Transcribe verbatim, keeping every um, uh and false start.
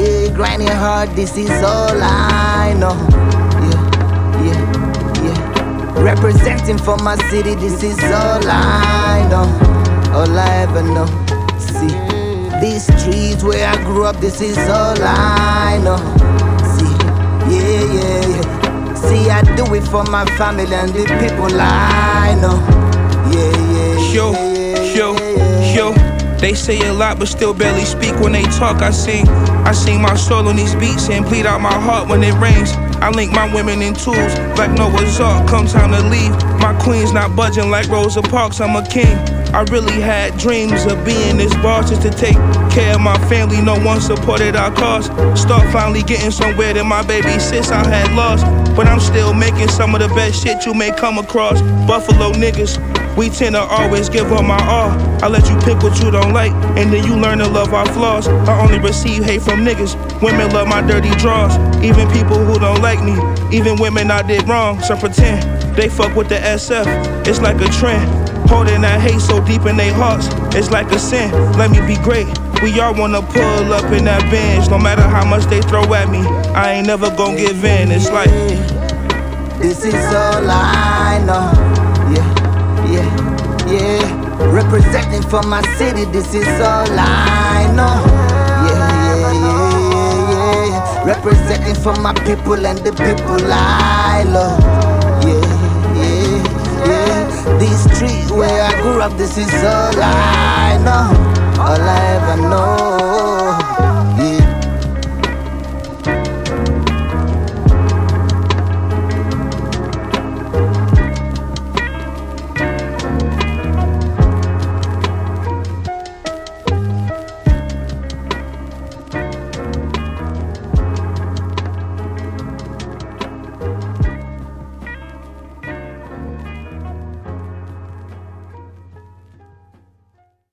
Yeah, grinding hard, this is all I know. Yeah, yeah, yeah. Representing for my city, this is all I know. All I ever know. See, these streets where I grew up, this is all I know. See, yeah, yeah, yeah. See, I do it for my family and the people I know. Yeah, yeah, Yo, yeah, yo, yeah. yo. They say a lot but still barely speak when they talk. I sing, I sing my soul on these beats and bleed out my heart when it rains. I link my women in tools like Noah's Ark. Come time to leave, my queen's not budging like Rosa Parks. I'm a king. I really had dreams of being this boss, just to take care of my family. No one supported our cause. Start finally getting somewhere that my baby sis I had lost. But I'm still making some of the best shit you may come across. Buffalo niggas, we tend to always give up my all. I let you pick what you don't like, and then you learn to love our flaws. I only receive hate from niggas. Women love my dirty draws. Even people who don't like me, even women I did wrong. So pretend they fuck with the S F, it's like a trend. Holding that hate so deep in their hearts, it's like a sin. Let me be great. We all wanna pull up in that Benz. No matter how much they throw at me, I ain't never gon' give in. It's like, this is all I know. Yeah, yeah, yeah. Representing for my city, this is all I know. Yeah, yeah, yeah, yeah, yeah. Representing for my people and the people I love. Yeah, yeah, yeah. These streets where I grew up, this is all I know. All I ever know.